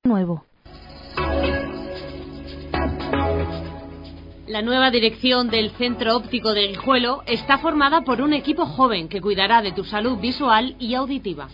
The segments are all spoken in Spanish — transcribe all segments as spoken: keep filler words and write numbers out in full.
nuevo. La nueva dirección del Centro Óptico de Guijuelo está formada por un equipo joven que cuidará de tu salud visual y auditiva.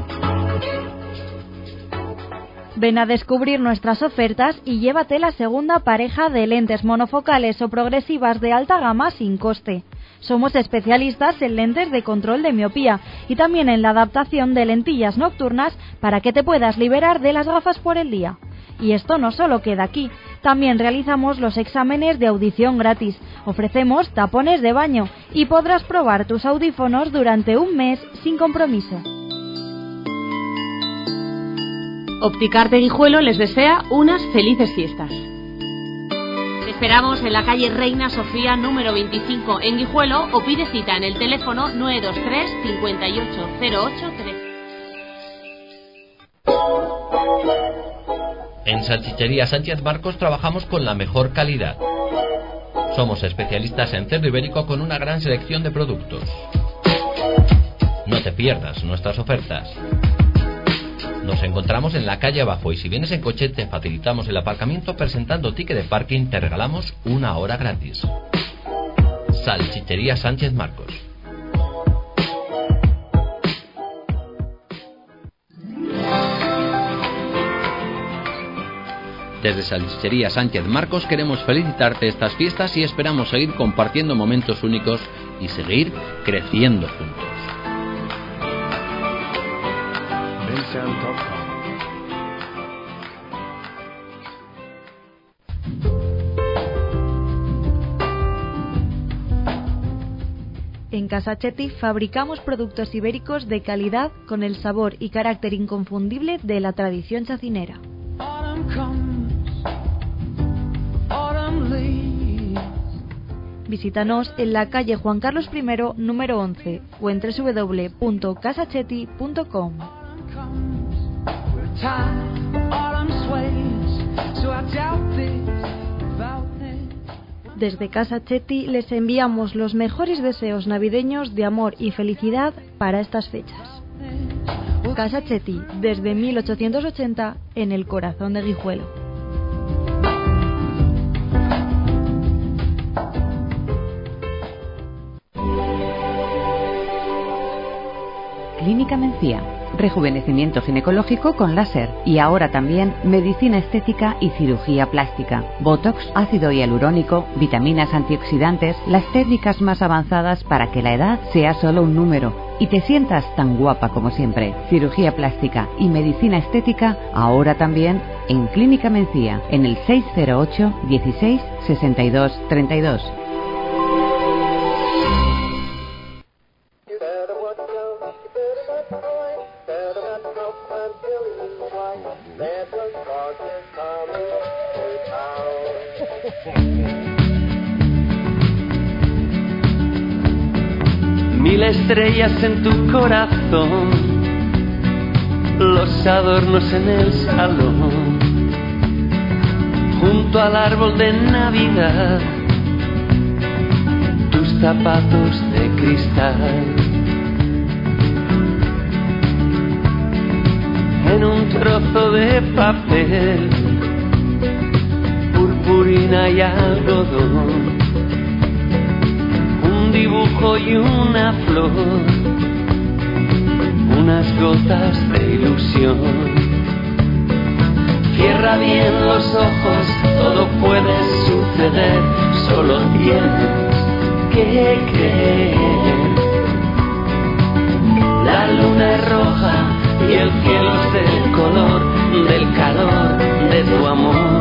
Ven a descubrir nuestras ofertas y llévate la segunda pareja de lentes monofocales o progresivas de alta gama sin coste. Somos especialistas en lentes de control de miopía y también en la adaptación de lentillas nocturnas para que te puedas liberar de las gafas por el día. Y esto no solo queda aquí, también realizamos los exámenes de audición gratis, ofrecemos tapones de baño y podrás probar tus audífonos durante un mes sin compromiso. Opticarte Guijuelo les desea unas felices fiestas. Te esperamos en la calle Reina Sofía número veinticinco en Guijuelo o pide cita en el teléfono nueve dos tres, cinco ocho cero ocho tres. En Salchichería Sánchez Marcos trabajamos con la mejor calidad. Somos especialistas en cerdo ibérico con una gran selección de productos. No te pierdas nuestras ofertas. Nos encontramos en la calle abajo y si vienes en coche te facilitamos el aparcamiento presentando ticket de parking, te regalamos una hora gratis. Salchichería Sánchez Marcos. Desde Salchichería Sánchez Marcos queremos felicitarte estas fiestas y esperamos seguir compartiendo momentos únicos y seguir creciendo juntos. En Casa Chetti fabricamos productos ibéricos de calidad con el sabor y carácter inconfundible de la tradición chacinera. Visítanos en la calle Juan Carlos primero, número once, o en doble u doble u doble u punto casa chetti punto com. Desde Casa Chetti les enviamos los mejores deseos navideños de amor y felicidad para estas fechas. Casa Chetti, desde mil ochocientos ochenta, en el corazón de Guijuelo. Clínica Mencía, rejuvenecimiento ginecológico con láser y ahora también medicina estética y cirugía plástica, botox, ácido hialurónico, vitaminas antioxidantes, las técnicas más avanzadas para que la edad sea solo un número y te sientas tan guapa como siempre. Cirugía plástica y medicina estética ahora también en Clínica Mencía, en el seis cero ocho, dieciséis, sesenta y dos, treinta y dos. Mil estrellas en tu corazón, los adornos en el salón, junto al árbol de Navidad, tus zapatos de cristal, en un trozo de papel, purpurina y algodón, un dibujo y una flor, unas gotas de ilusión. Cierra bien los ojos, todo puede suceder, solo tienes que creer. La luna es roja y el cielo es del color, del calor de tu amor.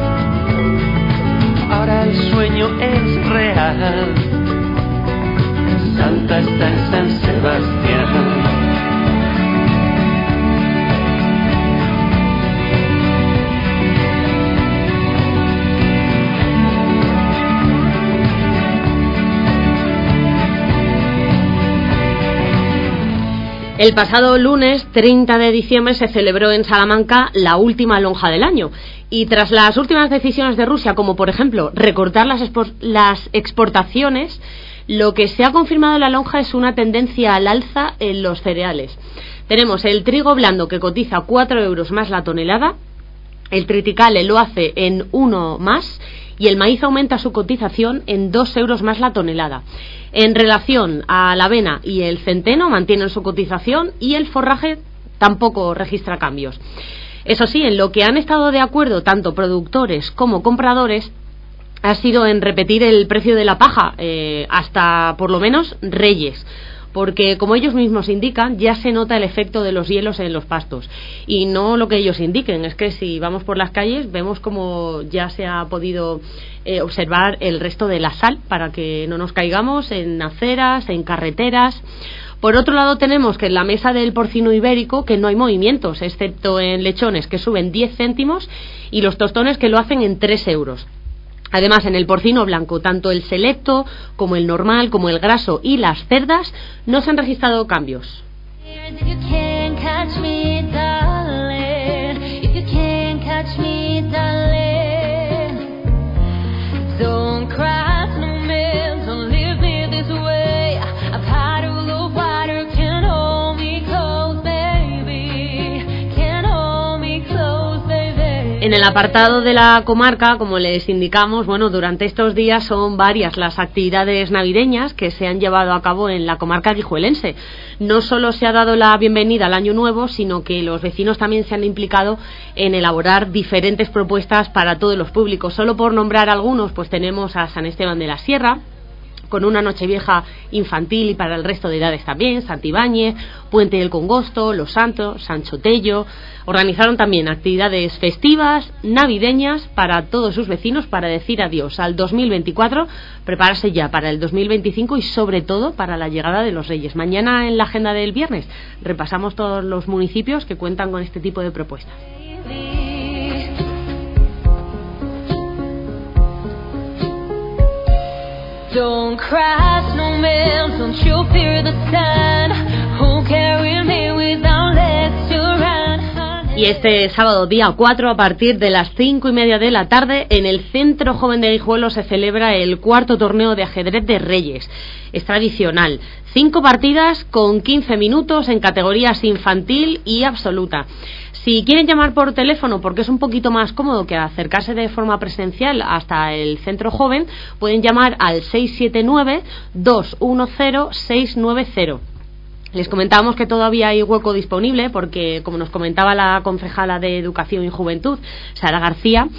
Ahora el sueño es real, Santa está en San Sebastián. El pasado lunes treinta de diciembre se celebró en Salamanca la última lonja del año y tras las últimas decisiones de Rusia, como por ejemplo recortar las, expo- las exportaciones, lo que se ha confirmado en la lonja es una tendencia al alza en los cereales. Tenemos el trigo blando que cotiza cuatro euros más la tonelada, el triticale lo hace en uno más y el maíz aumenta su cotización en dos euros más la tonelada. En relación a la avena y el centeno mantienen su cotización y el forraje tampoco registra cambios. Eso sí, en lo que han estado de acuerdo tanto productores como compradores ha sido en repetir el precio de la paja eh, hasta por lo menos Reyes, porque como ellos mismos indican ya se nota el efecto de los hielos en los pastos y no lo que ellos indiquen, es que si vamos por las calles vemos como ya se ha podido eh, observar el resto de la sal para que no nos caigamos en aceras, en carreteras. Por otro lado tenemos que en la mesa del porcino ibérico que no hay movimientos, excepto en lechones que suben diez céntimos y los tostones que lo hacen en tres euros. Además, en el porcino blanco, tanto el selecto como el normal, como el graso y las cerdas, no se han registrado cambios. En el apartado de la comarca, como les indicamos, bueno, durante estos días son varias las actividades navideñas que se han llevado a cabo en la comarca guijuelense. No solo se ha dado la bienvenida al Año Nuevo, sino que los vecinos también se han implicado en elaborar diferentes propuestas para todos los públicos. Solo por nombrar algunos, pues tenemos a San Esteban de la Sierra, con una Nochevieja infantil y para el resto de edades también, Santibáñez, Puente del Congosto, Los Santos, Sancho Tello. Organizaron también actividades festivas, navideñas para todos sus vecinos para decir adiós al dos mil veinticuatro, prepararse ya para el dos mil veinticinco y sobre todo para la llegada de los Reyes. Mañana en la agenda del viernes repasamos todos los municipios que cuentan con este tipo de propuestas. Don't cry, snowman, don't you fear the sun. Who carry me without legs to run? Y este sábado día cuatro a partir de las cinco y media de la tarde en el Centro Joven de Guijuelo se celebra el cuarto torneo de ajedrez de Reyes. Es tradicional, cinco partidas con quince minutos en categorías infantil y absoluta. Si quieren llamar por teléfono, porque es un poquito más cómodo que acercarse de forma presencial hasta el centro joven, pueden llamar al seis siete nueve, dos uno cero, seis nueve cero. Les comentábamos que todavía hay hueco disponible porque, como nos comentaba la concejala de Educación y Juventud, Sara García,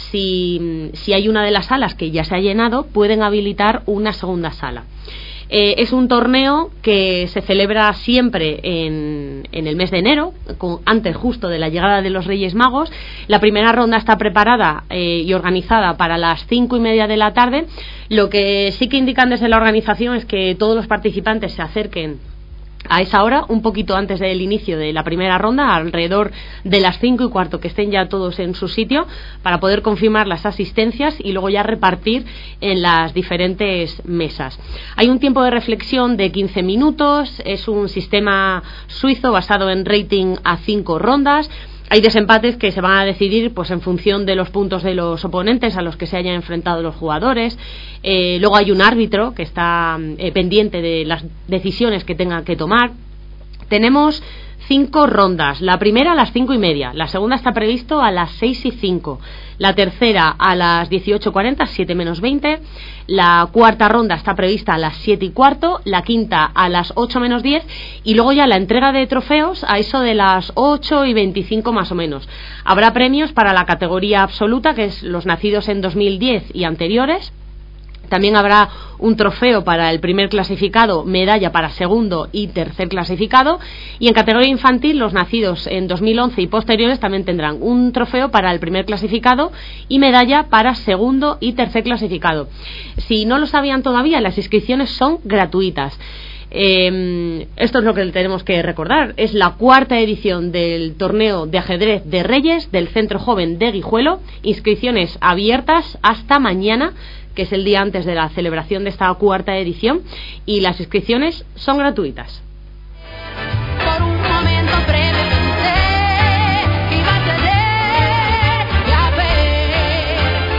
si, si hay una de las salas que ya se ha llenado, pueden habilitar una segunda sala. Eh, es un torneo que se celebra siempre en, en el mes de enero, con, antes justo de la llegada de los Reyes Magos. La primera ronda está preparada eh, y organizada para las cinco y media de la tarde. Lo que sí que indican desde la organización es que todos los participantes se acerquen a esa hora, un poquito antes del inicio de la primera ronda, alrededor de las cinco y cuarto, que estén ya todos en su sitio para poder confirmar las asistencias y luego ya repartir en las diferentes mesas. Hay un tiempo de reflexión de quince minutos, es un sistema suizo basado en rating a cinco rondas. Hay desempates que se van a decidir pues en función de los puntos de los oponentes a los que se hayan enfrentado los jugadores. Eh, luego hay un árbitro que está eh, pendiente de las decisiones que tenga que tomar. Tenemos cinco rondas. La primera a las cinco y media, la segunda está previsto a las seis y cinco, la tercera a las dieciocho cuarenta, siete menos veinte, la cuarta ronda está prevista a las siete y cuarto, la quinta a las ocho menos diez y luego ya la entrega de trofeos a eso de las ocho y veinticinco más o menos. Habrá premios para la categoría absoluta, que es los nacidos en dos mil diez y anteriores. También habrá un trofeo para el primer clasificado, medalla para segundo y tercer clasificado. Y en categoría infantil, los nacidos en dos mil once y posteriores también tendrán un trofeo para el primer clasificado y medalla para segundo y tercer clasificado. Si no lo sabían todavía, las inscripciones son gratuitas. Eh, esto es lo que tenemos que recordar. Es la cuarta edición del torneo de ajedrez de Reyes del Centro Joven de Guijuelo. Inscripciones abiertas hasta mañana, que es el día antes de la celebración de esta cuarta edición, y las inscripciones son gratuitas. Por un momento breve pensé que iba a tener que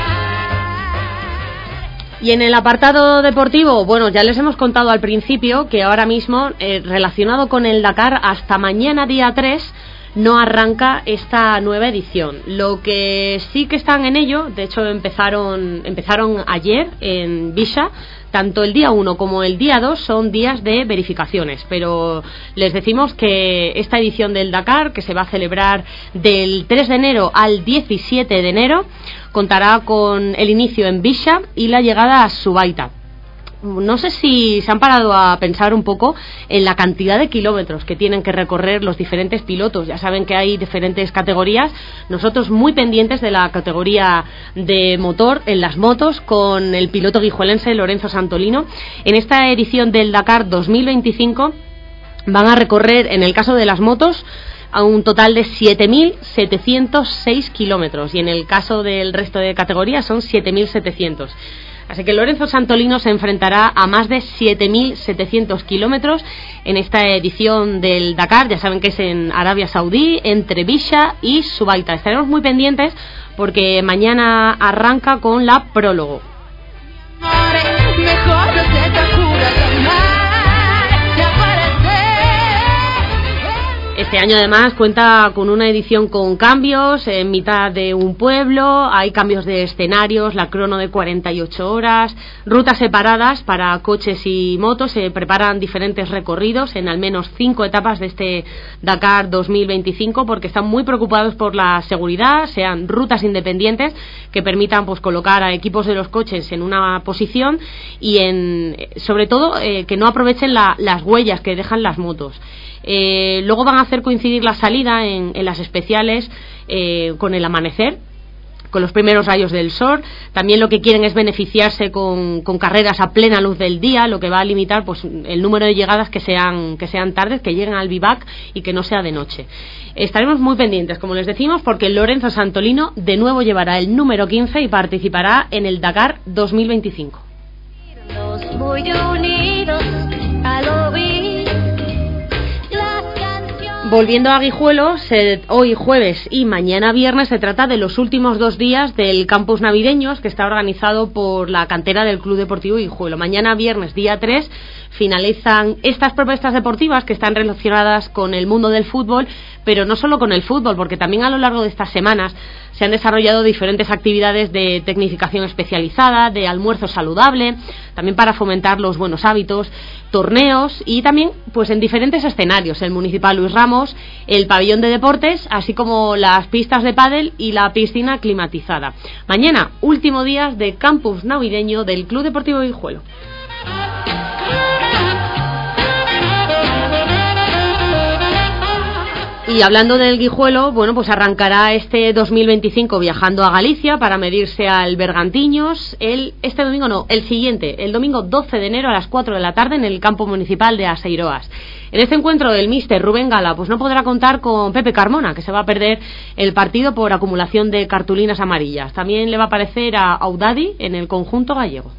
perdonar. Y en el apartado deportivo, bueno, ya les hemos contado al principio que ahora mismo, eh, relacionado con el Dakar, hasta mañana día tres, no arranca esta nueva edición. Lo que sí que están en ello, de hecho empezaron, empezaron ayer en Bisha. Tanto el día uno como el día dos son días de verificaciones, pero les decimos que esta edición del Dakar, que se va a celebrar del tres de enero al diecisiete de enero, contará con el inicio en Bisha y la llegada a Subaita. No sé si se han parado a pensar un poco en la cantidad de kilómetros que tienen que recorrer los diferentes pilotos. Ya saben que hay diferentes categorías. Nosotros muy pendientes de la categoría de motor en las motos con el piloto guijuelense Lorenzo Santolino. En esta edición del Dakar dos mil veinticinco van a recorrer, en el caso de las motos, a un total de siete mil setecientos seis kilómetros, y en el caso del resto de categorías son siete mil setecientos. Así que Lorenzo Santolino se enfrentará a más de siete mil setecientos kilómetros en esta edición del Dakar. Ya saben que es en Arabia Saudí, entre Bisha y Subaita. Estaremos muy pendientes porque mañana arranca con la prólogo. Este año además cuenta con una edición con cambios en mitad de un pueblo, hay cambios de escenarios, la crono de cuarenta y ocho horas, rutas separadas para coches y motos, se preparan diferentes recorridos en al menos cinco etapas de este Dakar dos mil veinticinco porque están muy preocupados por la seguridad, sean rutas independientes que permitan pues colocar a equipos de los coches en una posición y en sobre todo eh, que no aprovechen la, las huellas que dejan las motos. Eh, luego van a hacer coincidir la salida en, en las especiales eh, con el amanecer, con los primeros rayos del sol. También lo que quieren es beneficiarse con, con carreras a plena luz del día, lo que va a limitar pues el número de llegadas que sean que sean tardes, que lleguen al vivac y que no sea de noche. Estaremos muy pendientes, como les decimos, porque Lorenzo Santolino de nuevo llevará el número quince y participará en el Dakar dos mil veinticinco. Muy unidos al oír. Volviendo a Guijuelo, se, hoy jueves y mañana viernes se trata de los últimos dos días del campus navideños que está organizado por la cantera del Club Deportivo Guijuelo. Mañana viernes, día tres, finalizan estas propuestas deportivas que están relacionadas con el mundo del fútbol, pero no solo con el fútbol, porque también a lo largo de estas semanas se han desarrollado diferentes actividades de tecnificación especializada, de almuerzo saludable, también para fomentar los buenos hábitos, torneos y también pues en diferentes escenarios, el Municipal Luis Ramos, el pabellón de deportes, así como las pistas de pádel y la piscina climatizada. Mañana, último día de campus navideño del Club Deportivo Guijuelo. Y hablando del Guijuelo, bueno, pues arrancará este dos mil veinticinco viajando a Galicia para medirse al Bergantiños el, este domingo no, el siguiente, el domingo doce de enero a las cuatro de la tarde en el campo municipal de Aseiroas. En este encuentro el míster Rubén Gala pues no podrá contar con Pepe Carmona, que se va a perder el partido por acumulación de cartulinas amarillas. También le va a aparecer a Audadi en el conjunto gallego.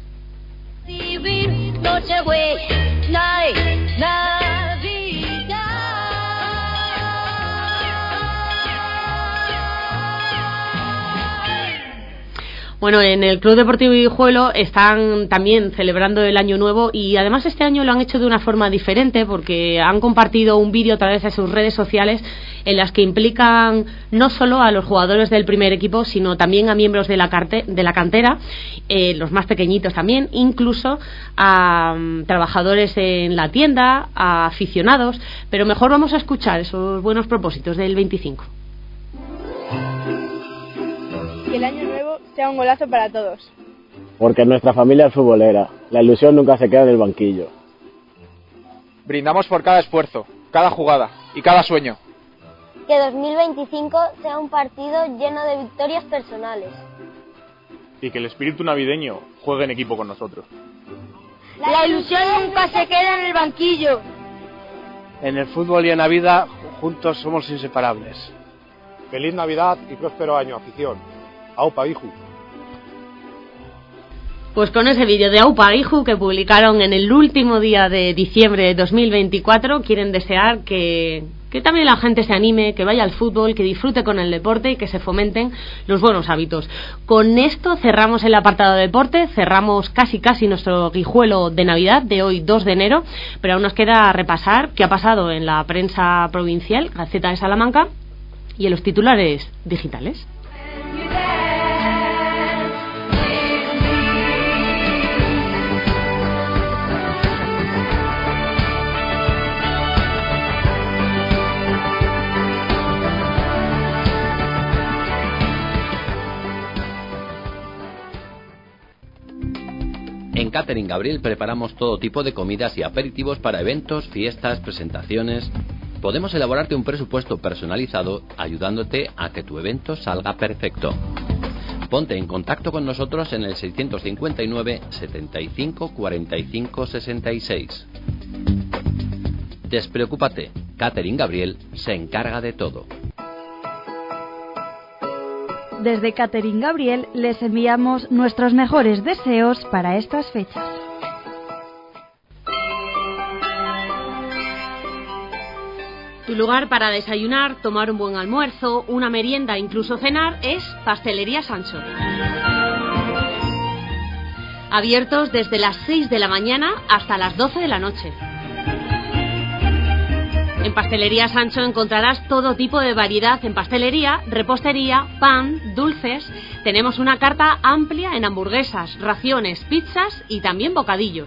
Bueno, en el Club Deportivo Guijuelo están también celebrando el Año Nuevo y además este año lo han hecho de una forma diferente porque han compartido un vídeo a través de sus redes sociales en las que implican no solo a los jugadores del primer equipo, sino también a miembros de la, carte- de la cantera, eh, los más pequeñitos también, incluso a um, trabajadores en la tienda, a aficionados, pero mejor vamos a escuchar esos buenos propósitos del veinticinco. Que el año nuevo sea un golazo para todos. Porque nuestra familia es futbolera, la ilusión nunca se queda en el banquillo. Brindamos por cada esfuerzo, cada jugada y cada sueño. Que dos mil veinticinco sea un partido lleno de victorias personales. Y que el espíritu navideño juegue en equipo con nosotros. La ilusión nunca se queda en el banquillo. En el fútbol y en la vida, juntos somos inseparables. Feliz Navidad y próspero año, afición. Aupa Guiju. Pues con ese vídeo de Aupa Guiju que publicaron en el último día de diciembre de dos mil veinticuatro, quieren desear que, que también la gente se anime, que vaya al fútbol, que disfrute con el deporte y que se fomenten los buenos hábitos. Con esto cerramos el apartado de deporte, cerramos casi casi nuestro Guijuelo de Navidad de hoy dos de enero, pero aún nos queda repasar qué ha pasado en la prensa provincial, Gaceta de Salamanca Y en los titulares digitales. En Catering Gabriel preparamos todo tipo de comidas y aperitivos para eventos, fiestas, presentaciones. Podemos elaborarte un presupuesto personalizado ayudándote a que tu evento salga perfecto. Ponte en contacto con nosotros en el seiscientos cincuenta y nueve, setenta y cinco, cuarenta y cinco, sesenta y seis. Despreocúpate, Catering Gabriel se encarga de todo. Desde Catering Gabriel les enviamos nuestros mejores deseos para estas fechas. Tu lugar para desayunar, tomar un buen almuerzo, una merienda, incluso cenar es Pastelería Sancho. Abiertos desde las seis de la mañana hasta las doce de la noche. En Pastelería Sancho encontrarás todo tipo de variedad en pastelería, repostería, pan, dulces. Tenemos una carta amplia en hamburguesas, raciones, pizzas y también bocadillos.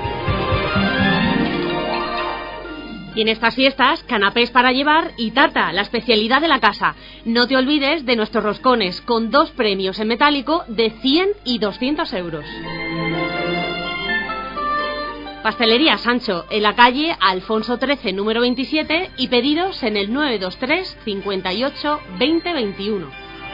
Y en estas fiestas, canapés para llevar y tarta, la especialidad de la casa. No te olvides de nuestros roscones, con dos premios en metálico de cien y doscientos euros. Pastelería Sancho, en la calle Alfonso trece, número veintisiete, y pedidos en el nueve dos tres, cincuenta y ocho, veinte, veintiuno.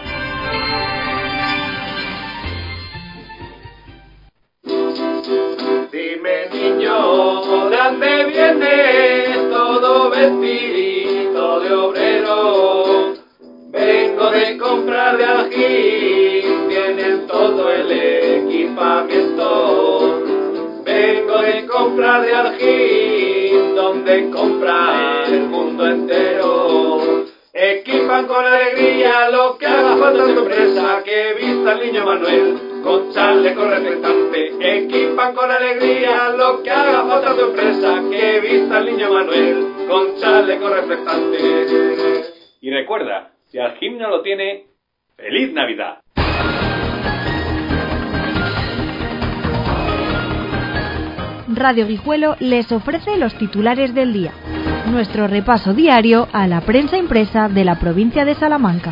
Dime, niño, ¿de dónde vienes? Todo vestido de obrero. Vengo de comprar de Algín, tienen todo el equipamiento. Vengo de comprar de Algín, donde compra el mundo entero. Equipan con alegría lo que haga falta en tu empresa, que vista el niño Manuel con chaleco reflectante. Equipan con alegría lo que haga falta en tu empresa, que vista el niño Manuel con chaleco reflectante. Y recuerda, si Algín no lo tiene, ¡feliz Navidad! Radio Guijuelo les ofrece los titulares del día. Nuestro repaso diario a la prensa impresa de la provincia de Salamanca.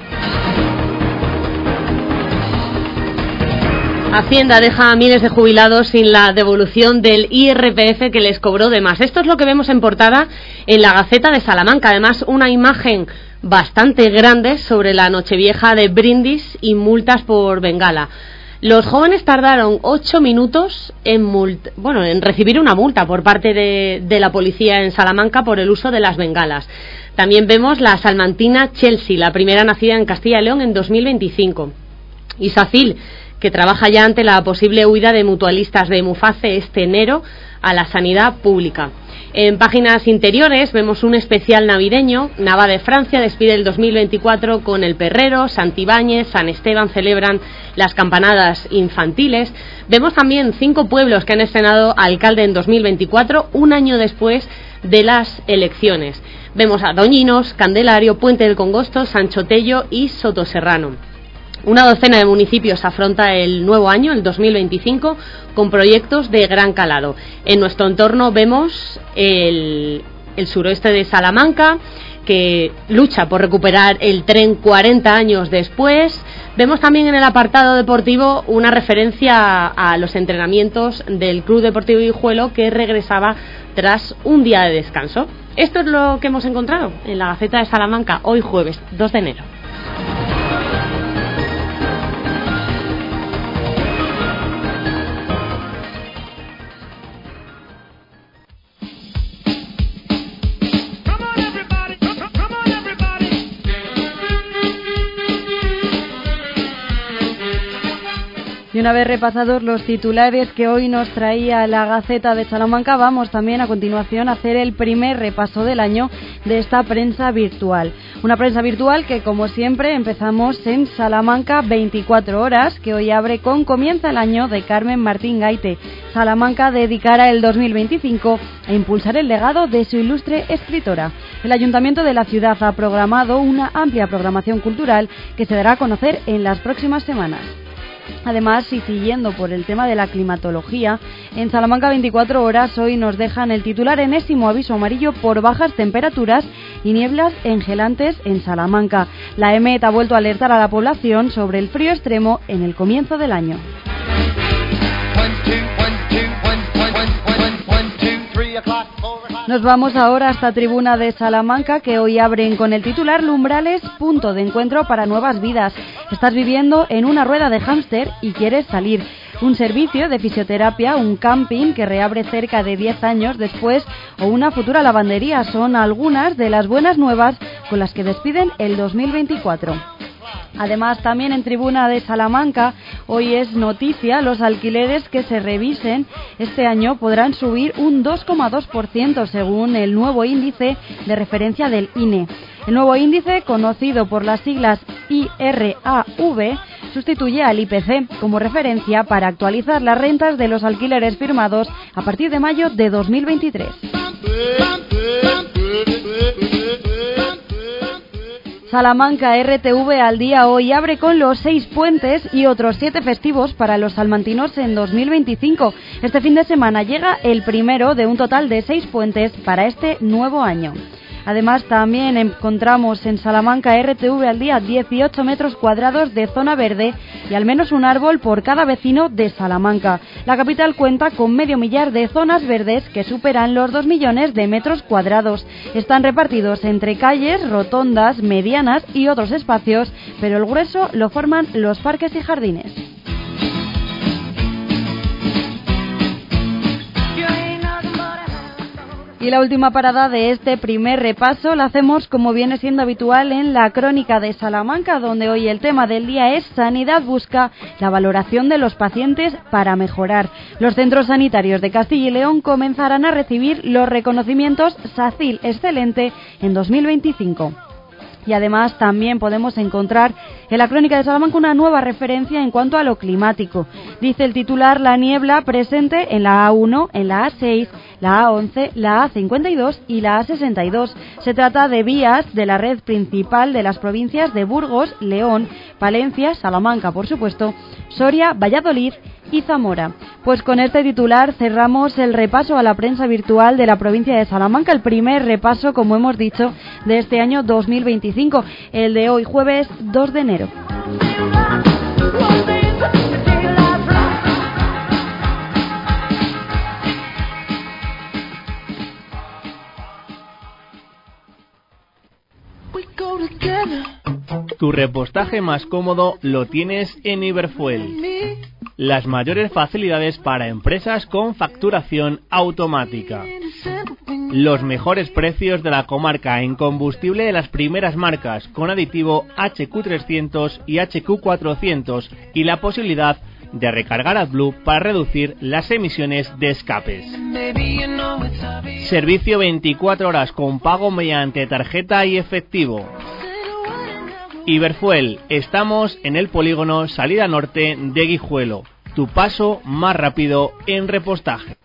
Hacienda deja a miles de jubilados sin la devolución del I R P F que les cobró de más. Esto es lo que vemos en portada en la Gaceta de Salamanca. Además, una imagen bastante grande sobre la Nochevieja de brindis y multas por bengala. Los jóvenes tardaron ocho minutos en, multa, bueno, en recibir una multa por parte de, de la policía en Salamanca por el uso de las bengalas. También vemos la salmantina Chelsea, la primera nacida en Castilla y León en dos mil veinticinco. Y SACIL, que trabaja ya ante la posible huida de mutualistas de Muface este enero a la sanidad pública. En páginas interiores vemos un especial navideño. Nava de Francia despide el dos mil veinticuatro con el Perrero, Santibáñez, San Esteban celebran las campanadas infantiles. Vemos también cinco pueblos que han estrenado alcalde en dos mil veinticuatro, un año después de las elecciones. Vemos a Doñinos, Candelario, Puente del Congosto, Sanchotello y Sotoserrano. Una docena de municipios afronta el nuevo año, el dos mil veinticinco, con proyectos de gran calado. En nuestro entorno vemos el, el suroeste de Salamanca, que lucha por recuperar el tren cuarenta años después. Vemos también en el apartado deportivo una referencia a los entrenamientos del Club Deportivo Guijuelo, que regresaba tras un día de descanso. Esto es lo que hemos encontrado en la Gaceta de Salamanca hoy jueves dos de enero. Y una vez repasados los titulares que hoy nos traía la Gaceta de Salamanca, vamos también a continuación a hacer el primer repaso del año de esta prensa virtual. Una prensa virtual que, como siempre, empezamos en Salamanca veinticuatro horas, que hoy abre con Comienza el año de Carmen Martín Gaite. Salamanca dedicará el dos mil veinticinco a impulsar el legado de su ilustre escritora. El Ayuntamiento de la ciudad ha programado una amplia programación cultural que se dará a conocer en las próximas semanas. Además, y siguiendo por el tema de la climatología, en Salamanca veinticuatro horas hoy nos dejan el titular enésimo aviso amarillo por bajas temperaturas y nieblas engelantes en Salamanca. La E M E T ha vuelto a alertar a la población sobre el frío extremo en el comienzo del año. Nos vamos ahora hasta Tribuna de Salamanca, que hoy abren con el titular Lumbrales, punto de encuentro para nuevas vidas. Estás viviendo en una rueda de hámster y quieres salir. Un servicio de fisioterapia, un camping que reabre cerca de diez años después o una futura lavandería son algunas de las buenas nuevas con las que despiden el dos mil veinticuatro. Además, también en Tribuna de Salamanca, hoy es noticia, los alquileres que se revisen este año podrán subir un dos coma dos por ciento según el nuevo índice de referencia del I N E. El nuevo índice, conocido por las siglas I R A V, sustituye al I P C como referencia para actualizar las rentas de los alquileres firmados a partir de mayo de dos mil veintitrés. Salamanca R T V al día hoy abre con los seis puentes y otros siete festivos para los salmantinos en dos mil veinticinco. Este fin de semana llega el primero de un total de seis puentes para este nuevo año. Además, también encontramos en Salamanca R T V al día dieciocho metros cuadrados de zona verde y al menos un árbol por cada vecino de Salamanca. La capital cuenta con medio millar de zonas verdes que superan los dos millones de metros cuadrados. Están repartidos entre calles, rotondas, medianas y otros espacios, pero el grueso lo forman los parques y jardines. Y la última parada de este primer repaso la hacemos, como viene siendo habitual, en la Crónica de Salamanca, donde hoy el tema del día es Sanidad busca la valoración de los pacientes para mejorar. Los centros sanitarios de Castilla y León comenzarán a recibir los reconocimientos SACIL Excelente en dos mil veinticinco. Y además también podemos encontrar en la Crónica de Salamanca una nueva referencia en cuanto a lo climático. Dice el titular: la niebla presente en la A uno, en la A seis, la A once, la A cincuenta y dos y la A sesenta y dos. Se trata de vías de la red principal de las provincias de Burgos, León, Palencia, Salamanca, por supuesto, Soria, Valladolid y Zamora. Pues con este titular cerramos el repaso a la prensa virtual de la provincia de Salamanca, el primer repaso, como hemos dicho, de este año dos mil veinticinco, el de hoy, jueves dos de enero. Tu repostaje más cómodo lo tienes en Iberfuel. Las mayores facilidades para empresas con facturación automática. Los mejores precios de la comarca en combustible de las primeras marcas con aditivo H Q trescientos y H Q cuatrocientos y la posibilidad de recargar AdBlue para reducir las emisiones de escapes. Servicio veinticuatro horas con pago mediante tarjeta y efectivo. Iberfuel, estamos en el polígono Salida Norte de Guijuelo, tu paso más rápido en repostaje.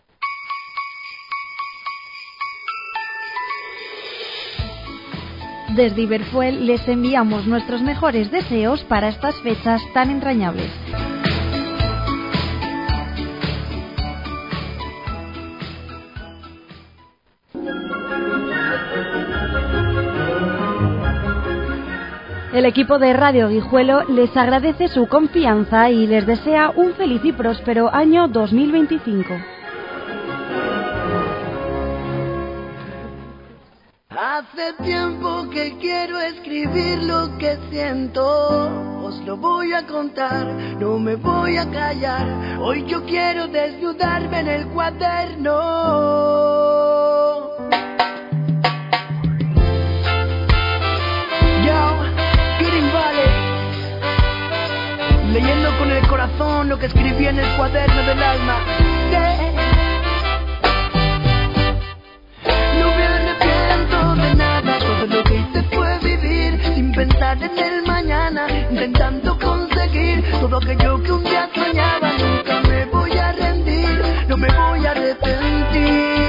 Desde Iberfuel les enviamos nuestros mejores deseos para estas fechas tan entrañables. El equipo de Radio Guijuelo les agradece su confianza y les desea un feliz y próspero año dos mil veinticinco. Hace tiempo que quiero escribir lo que siento, os lo voy a contar, no me voy a callar. Hoy yo quiero desnudarme en el cuaderno. Leyendo con el corazón lo que escribí en el cuaderno del alma. Yeah. No me arrepiento de nada, todo lo que hice fue vivir sin pensar en el mañana, intentando conseguir todo aquello que un día soñaba. Nunca me voy a rendir, no me voy a arrepentir.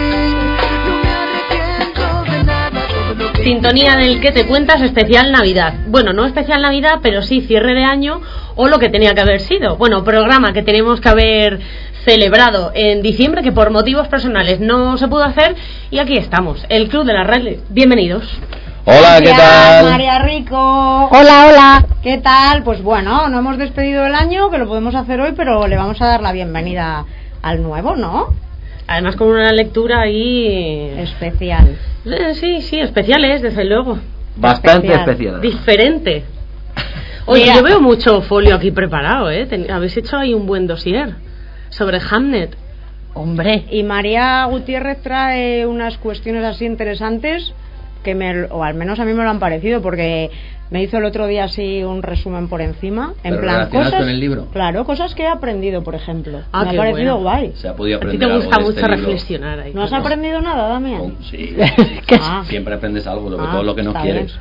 Sintonía del que te cuentas, especial Navidad. Bueno, no especial Navidad, pero sí cierre de año o lo que tenía que haber sido. Bueno, programa que tenemos que haber celebrado en diciembre, que por motivos personales no se pudo hacer, y aquí estamos, el Club de las Radios. Bienvenidos. Hola, ¿qué tal? María Rico. Hola, hola. ¿Qué tal? Pues bueno, no hemos despedido el año, que lo podemos hacer hoy, pero le vamos a dar la bienvenida al nuevo, ¿no? Además con una lectura ahí... especial. Eh, sí, sí, especiales, desde luego. Bastante especial. especial. Diferente. Oye, Mira. Yo veo mucho folio aquí preparado, ¿eh? Ten, habéis hecho ahí un buen dossier sobre Hamnet. Hombre. Y María Gutiérrez trae unas cuestiones así interesantes que me, o al menos a mí me lo han parecido, porque me hizo el otro día así un resumen por encima, en ¿Pero plan cosas con el libro? Claro, cosas que he aprendido, por ejemplo. Ah, me ha parecido bueno. guay. Se ha podido aprender. A ti te gusta algo mucho de este reflexionar ahí. ¿No has aprendido nada, Damián? Oh, sí. ah. Siempre aprendes algo, sobre ah, todo lo que no quieres.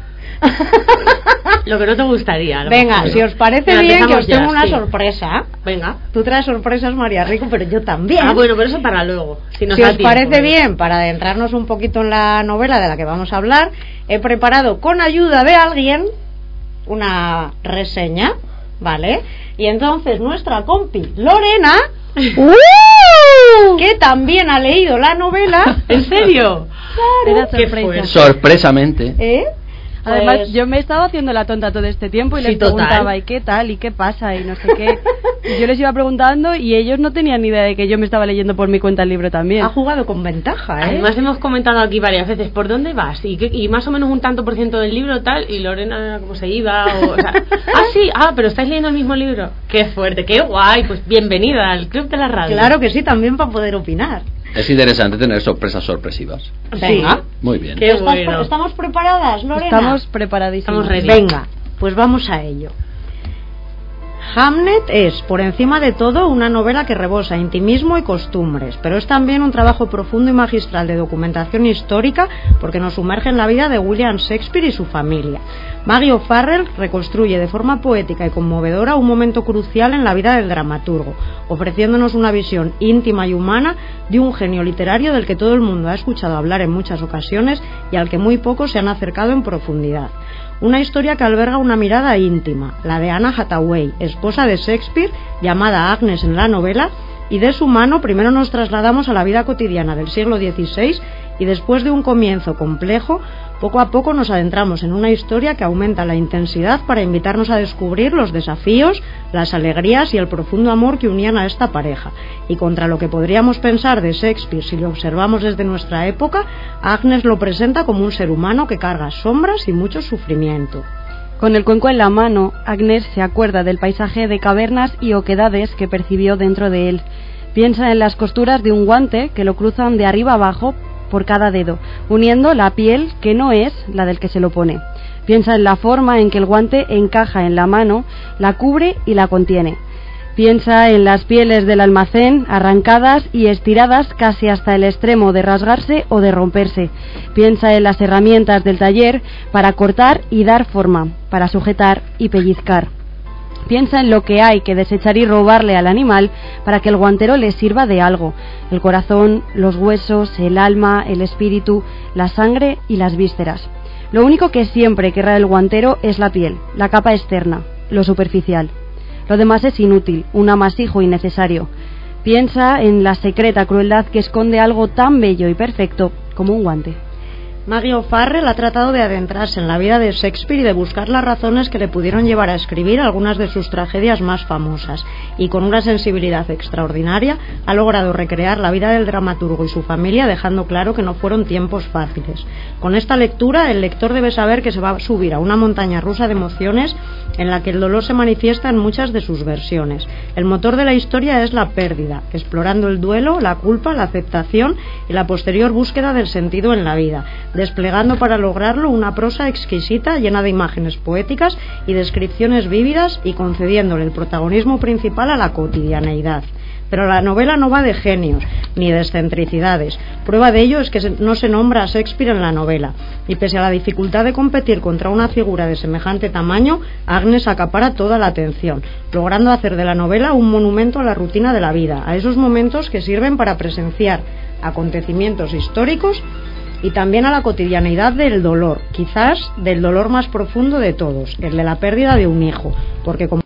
Lo que no te gustaría. Venga, si os parece Venga, bien, que os ya, tengo una sí. sorpresa. Venga. Tú traes sorpresas, María Rico, pero yo también. Ah, bueno, pero eso para luego. Si, nos si da os tiempo, parece ¿eh? bien, para adentrarnos un poquito en la novela de la que vamos a hablar, he preparado con ayuda de alguien una reseña, ¿vale? Y entonces nuestra compi Lorena, ¡uh! que también ha leído la novela. ¿En serio? Claro. Era sorpresa. Sorpresamente. ¿Eh? Además, Pues... yo me estaba haciendo la tonta todo este tiempo y sí, les total. preguntaba, ¿y qué tal? ¿Y qué pasa? Y no sé qué. Y yo les iba preguntando y ellos no tenían ni idea de que yo me estaba leyendo por mi cuenta el libro también. Ha jugado con ventaja, ¿eh? Además hemos comentado aquí varias veces, ¿por dónde vas? Y, qué, y más o menos un tanto por ciento del libro tal, y Lorena cómo se iba, o, o sea, ah sí, ah, pero estáis leyendo el mismo libro. Qué fuerte, qué guay, pues bienvenida al Club de la Radio. Claro que sí, también para poder opinar. Es interesante tener sorpresas sorpresivas. Venga. Muy bien. Qué bueno. ¿Estamos preparadas, Lorena? Estamos preparadísimos. Estamos ready. Venga, pues vamos a ello. Hamnet es, por encima de todo, una novela que rebosa intimismo y costumbres, pero es también un trabajo profundo y magistral de documentación histórica, porque nos sumerge en la vida de William Shakespeare y su familia. Maggie O'Farrell reconstruye de forma poética y conmovedora un momento crucial en la vida del dramaturgo, ofreciéndonos una visión íntima y humana de un genio literario del que todo el mundo ha escuchado hablar en muchas ocasiones y al que muy pocos se han acercado en profundidad. Una historia que alberga una mirada íntima, la de Anne Hathaway, esposa de Shakespeare, llamada Agnes en la novela, y de su mano primero nos trasladamos a la vida cotidiana del siglo dieciséis y después de un comienzo complejo, poco a poco nos adentramos en una historia que aumenta la intensidad para invitarnos a descubrir los desafíos, las alegrías y el profundo amor que unían a esta pareja. Y contra lo que podríamos pensar de Shakespeare si lo observamos desde nuestra época, Agnes lo presenta como un ser humano que carga sombras y mucho sufrimiento. Con el cuenco en la mano, Agnes se acuerda del paisaje de cavernas y oquedades que percibió dentro de él. Piensa en las costuras de un guante que lo cruzan de arriba abajo por cada dedo, uniendo la piel que no es la del que se lo pone. Piensa en la forma en que el guante encaja en la mano, la cubre y la contiene. Piensa en las pieles del almacén, arrancadas y estiradas casi hasta el extremo de rasgarse o de romperse. Piensa en las herramientas del taller para cortar y dar forma, para sujetar y pellizcar. Piensa en lo que hay que desechar y robarle al animal para que el guantero le sirva de algo: el corazón, los huesos, el alma, el espíritu, la sangre y las vísceras. Lo único que siempre querrá el guantero es la piel, la capa externa, lo superficial. Lo demás es inútil, un amasijo innecesario. Piensa en la secreta crueldad que esconde algo tan bello y perfecto como un guante. Maggie O'Farrell ha tratado de adentrarse en la vida de Shakespeare y de buscar las razones que le pudieron llevar a escribir algunas de sus tragedias más famosas, y con una sensibilidad extraordinaria ha logrado recrear la vida del dramaturgo y su familia, dejando claro que no fueron tiempos fáciles. Con esta lectura, el lector debe saber que se va a subir a una montaña rusa de emociones en la que el dolor se manifiesta en muchas de sus versiones. El motor de la historia es la pérdida, explorando el duelo, la culpa, la aceptación y la posterior búsqueda del sentido en la vida. desplegando para lograrlo una prosa exquisita llena de imágenes poéticas y descripciones vívidas y concediéndole el protagonismo principal a la cotidianeidad. Pero la novela no va de genios ni de excentricidades. Prueba de ello es que no se nombra a Shakespeare en la novela, y pese a la dificultad de competir contra una figura de semejante tamaño, Agnes acapara toda la atención, logrando hacer de la novela un monumento a la rutina de la vida, a esos momentos que sirven para presenciar acontecimientos históricos y también a la cotidianeidad del dolor, quizás del dolor más profundo de todos, el de la pérdida de un hijo, porque como